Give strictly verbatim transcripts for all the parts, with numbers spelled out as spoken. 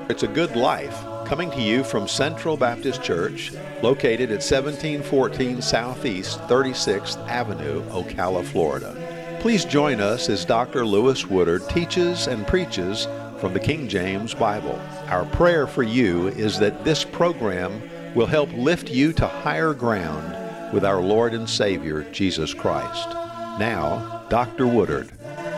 It's a Good Life, coming to you from Central Baptist Church, located at seventeen fourteen Southeast thirty-sixth Avenue, Ocala, Florida. Please join us as Doctor Lewis Woodard teaches and preaches from the King James Bible. Our prayer for you is that this program will help lift you to higher ground with our Lord and Savior, Jesus Christ. Now, Doctor Woodard.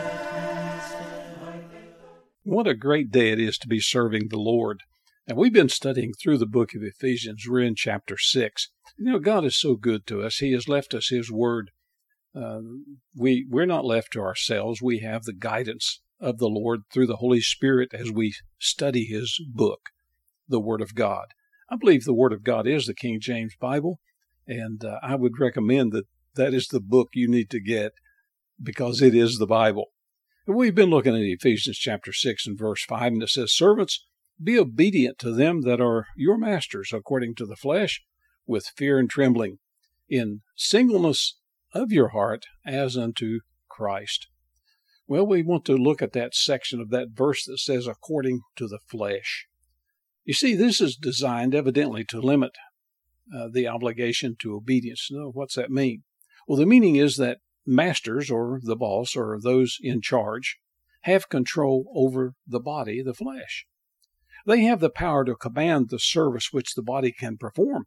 What a great day it is to be serving the Lord. And we've been studying through the book of Ephesians. We're in chapter six. You know, God is so good to us. He has left us His Word. Uh, we, we're not left to ourselves. We have the guidance of the Lord through the Holy Spirit as we study His book, the Word of God. I believe the Word of God is the King James Bible, and uh, I would recommend that that is the book you need to get because it is the Bible. We've been looking at Ephesians chapter six and verse five, and it says, "Servants, be obedient to them that are your masters according to the flesh, with fear and trembling, in singleness of your heart as unto Christ." Well, we want to look at that section of that verse that says, according to the flesh. You see, this is designed evidently to limit uh, the obligation to obedience. Now, what's that mean? Well, the meaning is that masters, or the boss, or those in charge, have control over the body, the flesh. They have the power to command the service which the body can perform,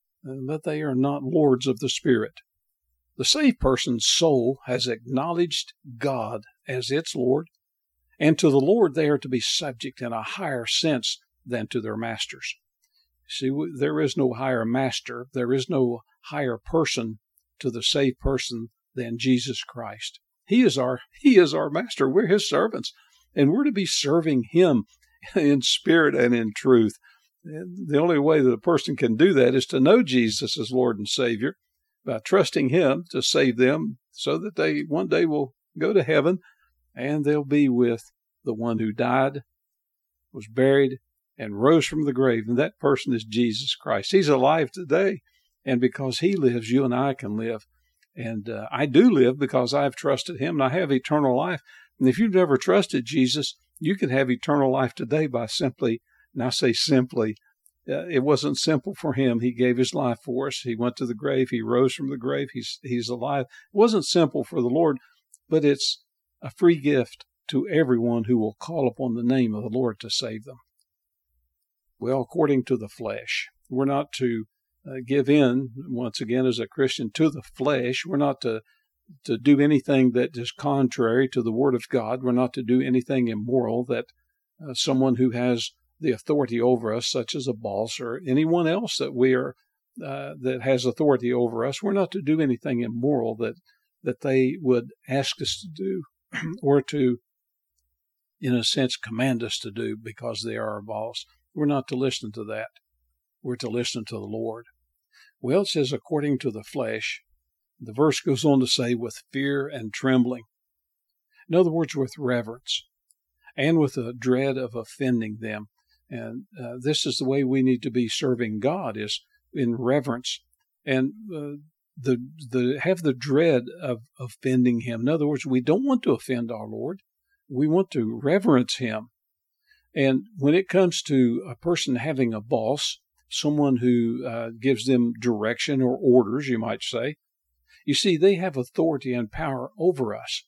but they are not lords of the spirit. The saved person's soul has acknowledged God as its Lord, and to the Lord they are to be subject in a higher sense than to their masters. See, there is no higher master, there is no higher person to the saved person than Jesus Christ. He is our He is our master. We're His servants, and we're to be serving Him in spirit and in truth. And the only way that a person can do that is to know Jesus as Lord and Savior by trusting Him to save them so that they one day will go to heaven and they'll be with the one who died, was buried, and rose from the grave. And that person is Jesus Christ. He's alive today, and because He lives, you and I can live. And uh, I do live because I've trusted Him, and I have eternal life. And if you've never trusted Jesus, you can have eternal life today by simply, and I say simply, uh, it wasn't simple for Him. He gave His life for us. He went to the grave. He rose from the grave. He's, he's alive. It wasn't simple for the Lord, but it's a free gift to everyone who will call upon the name of the Lord to save them. Well, according to the flesh, we're not to Uh, give in, once again, as a Christian, to the flesh. We're not to, to do anything that is contrary to the Word of God. We're not to do anything immoral that uh, someone who has the authority over us, such as a boss or anyone else that we are, uh, that has authority over us, we're not to do anything immoral that, that they would ask us to do or to, in a sense, command us to do because they are our boss. We're not to listen to that. We're to listen to the Lord. Well, it says, according to the flesh. The verse goes on to say, with fear and trembling. In other words, with reverence and with a dread of offending them. And uh, this is the way we need to be serving God, is in reverence and uh, the the have the dread of offending Him. In other words, we don't want to offend our Lord. We want to reverence Him. And when it comes to a person having a boss, someone who uh, gives them direction or orders, you might say, you see, they have authority and power over us.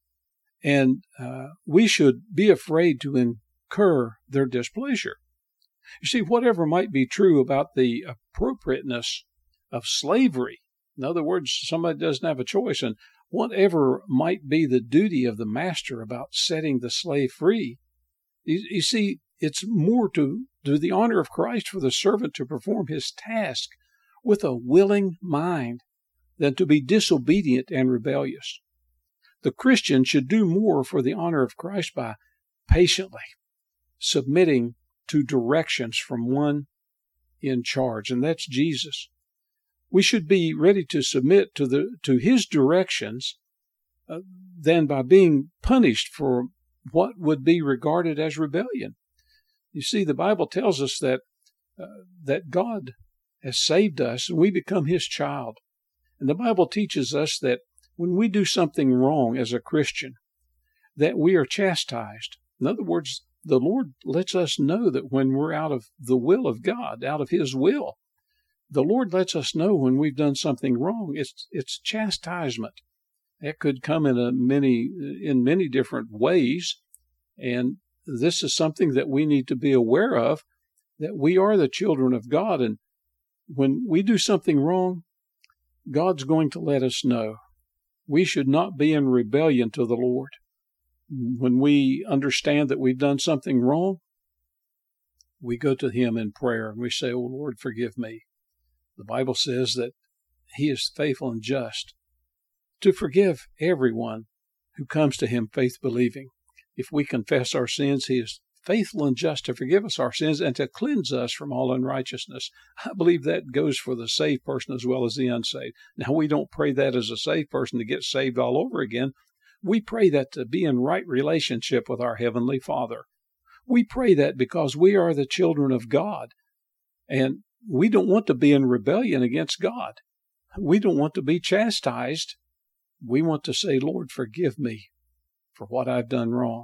And uh, we should be afraid to incur their displeasure. You see, whatever might be true about the appropriateness of slavery, in other words, somebody doesn't have a choice, and whatever might be the duty of the master about setting the slave free, you, you see, it's more to do the honor of Christ for the servant to perform his task with a willing mind than to be disobedient and rebellious. The Christian should do more for the honor of Christ by patiently submitting to directions from one in charge, and that's Jesus. We should be ready to submit to the to His directions uh, than by being punished for what would be regarded as rebellion. You see, the Bible tells us that uh, that God has saved us and we become His child. And the Bible teaches us that when we do something wrong as a Christian, that we are chastised. In other words, the Lord lets us know that when we're out of the will of God, out of His will, the Lord lets us know when we've done something wrong. It's it's chastisement. It could come in a many in many different ways, and this is something that we need to be aware of, that we are the children of God, and when we do something wrong, God's going to let us know. We should not be in rebellion to the Lord. When we understand that we've done something wrong, we go to Him in prayer and we say, "Oh Lord, forgive me." The Bible says that He is faithful and just to forgive everyone who comes to Him faith-believing. If we confess our sins, He is faithful and just to forgive us our sins and to cleanse us from all unrighteousness. I believe that goes for the saved person as well as the unsaved. Now, we don't pray that as a saved person to get saved all over again. We pray that to be in right relationship with our Heavenly Father. We pray that because we are the children of God, and we don't want to be in rebellion against God. We don't want to be chastised. We want to say, "Lord, forgive me for what I've done wrong."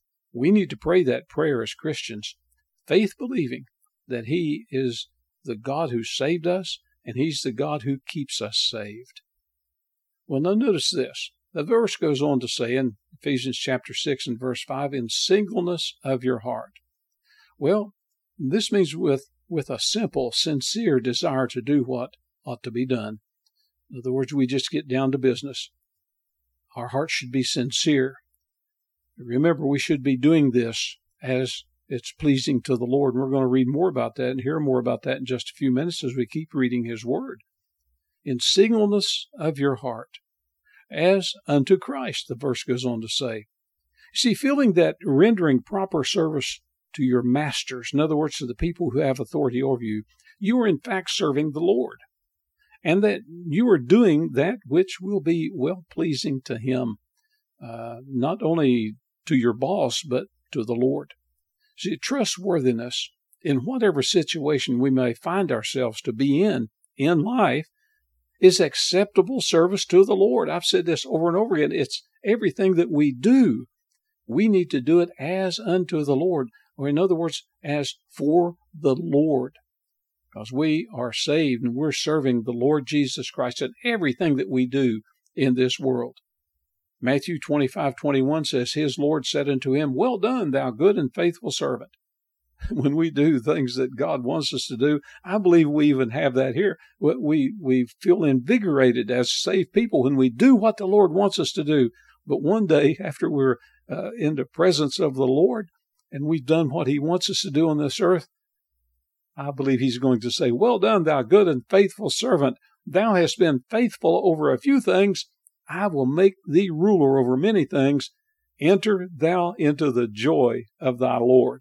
We need to pray that prayer as Christians, faith believing that He is the God who saved us and He's the God who keeps us saved. Well, now notice this. The verse goes on to say in Ephesians chapter six and verse five, "in singleness of your heart." Well, this means with, with a simple, sincere desire to do what ought to be done. In other words, we just get down to business. Our hearts should be sincere. Remember, we should be doing this as it's pleasing to the Lord. And we're going to read more about that and hear more about that in just a few minutes as we keep reading His Word. "In singleness of your heart, as unto Christ," the verse goes on to say. See, feeling that rendering proper service to your masters, in other words, to the people who have authority over you, you are in fact serving the Lord, and that you are doing that which will be well-pleasing to Him, uh, not only to your boss, but to the Lord. See, trustworthiness in whatever situation we may find ourselves to be in, in life, is acceptable service to the Lord. I've said this over and over again. It's everything that we do. We need to do it as unto the Lord, or in other words, as for the Lord, because we are saved and we're serving the Lord Jesus Christ in everything that we do in this world. Matthew twenty-five twenty-one says, "His Lord said unto him, Well done, thou good and faithful servant." When we do things that God wants us to do, I believe we even have that here. We, we feel invigorated as saved people when we do what the Lord wants us to do. But one day, after we're uh, in the presence of the Lord and we've done what He wants us to do on this earth, I believe He's going to say, "Well done, thou good and faithful servant. Thou hast been faithful over a few things. I will make thee ruler over many things. Enter thou into the joy of thy Lord."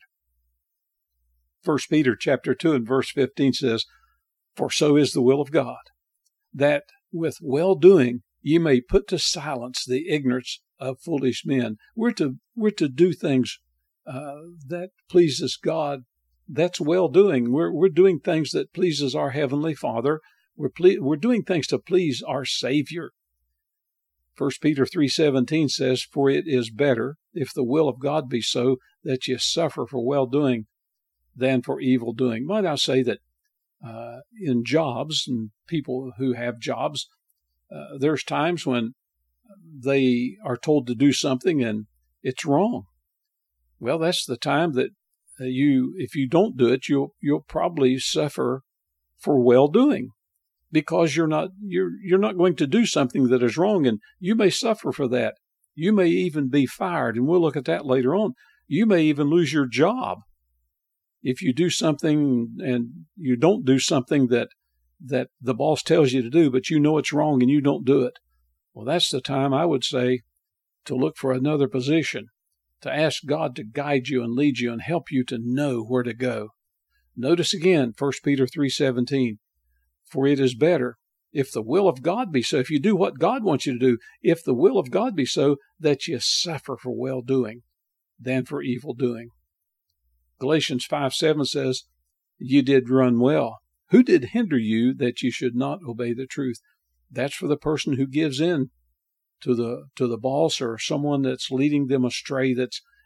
First Peter chapter two and verse fifteen says, "For so is the will of God, that with well-doing ye may put to silence the ignorance of foolish men." We're to we're to do things uh, that pleases God. That's well-doing. We're we're doing things that pleases our Heavenly Father. We're ple- we're doing things to please our Savior. First Peter three seventeen says, "For it is better, if the will of God be so, that ye suffer for well-doing than for evil doing." Might I say that uh, in jobs and people who have jobs, uh, there's times when they are told to do something and it's wrong. Well, that's the time that uh, you, if you don't do it, you'll you'll probably suffer for well-doing, because you're not you're you're not going to do something that is wrong, and you may suffer for that. You may even be fired, and we'll look at that later on. You may even lose your job if you do something and you don't do something that that the boss tells you to do, but you know it's wrong and you don't do it. Well, that's the time I would say to look for another position, to ask God to guide you and lead you and help you to know where to go. Notice again, First Peter three seventeen, "For it is better, if the will of God be so," if you do what God wants you to do, "if the will of God be so, that you suffer for well-doing than for evil doing." Galatians five seven says, "You did run well. Who did hinder you that you should not obey the truth?" That's for the person who gives in to the to the boss or someone that's leading them astray, that's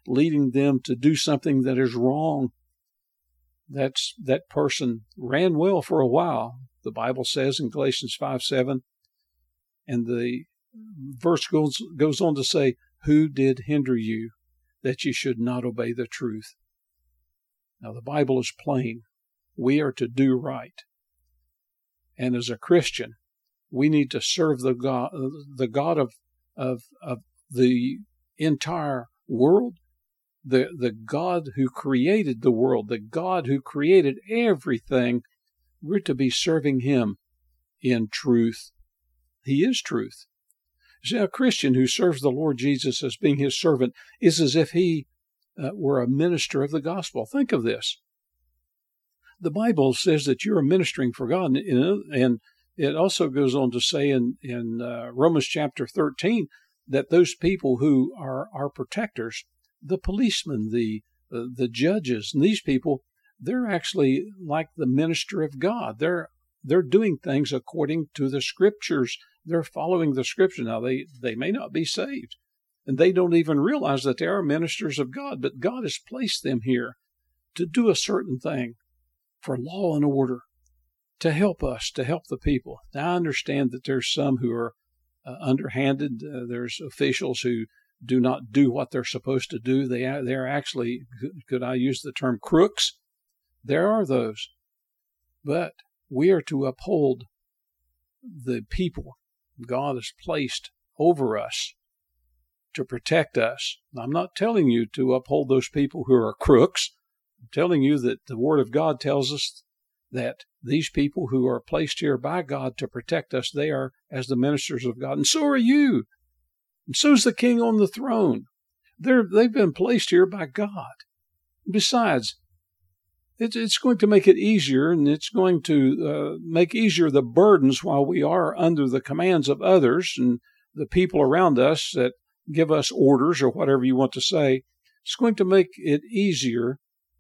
leading them to do something that is wrong, that's that person ran well for a while. The Bible says in Galatians five seven, and the verse goes, goes on to say, who did hinder you that you should not obey the truth? Now, the Bible is plain. We are to do right. And as a Christian, we need to serve the God, the God of, of, of the entire world, the, the God who created the world, the God who created everything. We're to be serving Him in truth. He is truth. See, a Christian who serves the Lord Jesus as being His servant is as if he uh, were a minister of the gospel. Think of this. The Bible says that you're ministering for God, and, and it also goes on to say in, in uh, Romans chapter thirteen that those people who are our protectors, the policemen, the uh, the judges, and these people, they're actually like the minister of God. They're they're doing things according to the Scriptures. They're following the Scripture. Now, they, they may not be saved, and they don't even realize that they are ministers of God, but God has placed them here to do a certain thing for law and order, to help us, to help the people. Now, I understand that there's some who are uh, underhanded. Uh, there's officials who do not do what they're supposed to do. They are, they're actually, could I use the term, crooks? There are those. But we are to uphold the people God has placed over us to protect us. I'm not telling you to uphold those people who are crooks. I'm telling you that the Word of God tells us that these people who are placed here by God to protect us, they are as the ministers of God. And so are you. And so is the King on the throne. They're, they've been placed here by God. Besides, it's, it's going to make it easier, and it's going to uh, make easier the burdens while we are under the commands of others and the people around us that give us orders or whatever you want to say. It's going to make it easier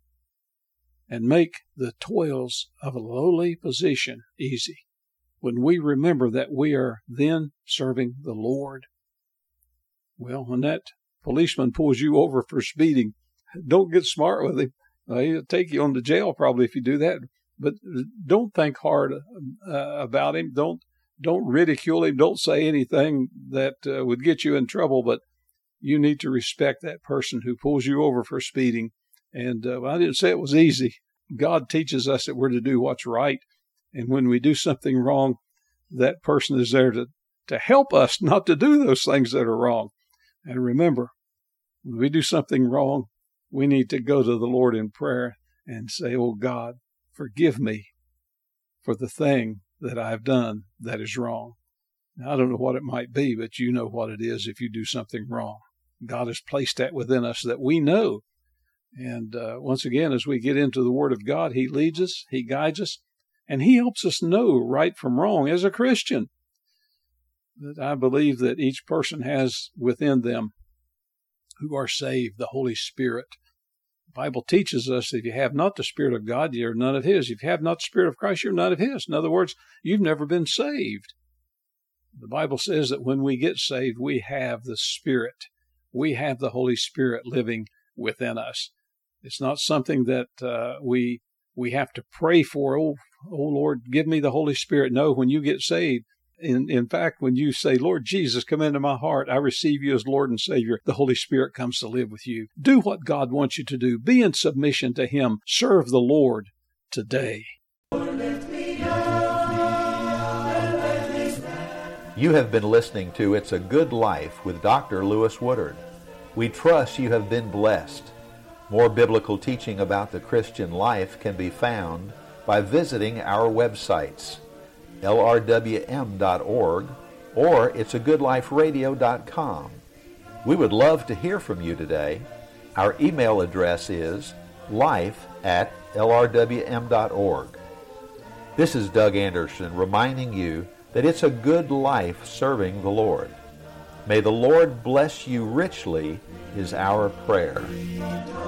and make the toils of a lowly position easy when we remember that we are then serving the Lord. Well, when that policeman pulls you over for speeding, don't get smart with him. Uh, he'll take you on to jail probably if you do that. But don't think hard uh, about him. Don't don't ridicule him. Don't say anything that uh, would get you in trouble. But you need to respect that person who pulls you over for speeding. And uh, I didn't say it was easy. God teaches us that we're to do what's right. And when we do something wrong, that person is there to, to help us not to do those things that are wrong. And remember, when we do something wrong, we need to go to the Lord in prayer and say, oh God, forgive me for the thing that I've done that is wrong. Now, I don't know what it might be, but you know what it is if you do something wrong. God has placed that within us that we know. And uh, once again, as we get into the Word of God, He leads us, He guides us, and He helps us know right from wrong as a Christian. That I believe that each person has within them who are saved the Holy Spirit. The Bible teaches us that if you have not the Spirit of God, you're none of His. If you have not the Spirit of Christ, you're none of His. In other words, you've never been saved. The Bible says that when we get saved, we have the Spirit. We have the Holy Spirit living within us. It's not something that uh, we we have to pray for. Oh, oh, Lord, give me the Holy Spirit. No, when you get saved, in, in fact, when you say, Lord Jesus, come into my heart, I receive you as Lord and Savior, the Holy Spirit comes to live with you. Do what God wants you to do. Be in submission to Him. Serve the Lord today. You have been listening to It's a Good Life with Doctor Lewis Woodard. We trust you have been blessed. More biblical teaching about the Christian life can be found by visiting our websites, L R W M dot org or it's a good life radio dot com. We would love to hear from you today. Our email address is life at L R W M dot org. This is Doug Anderson reminding you that it's a good life serving the Lord. May the Lord bless you richly is our prayer.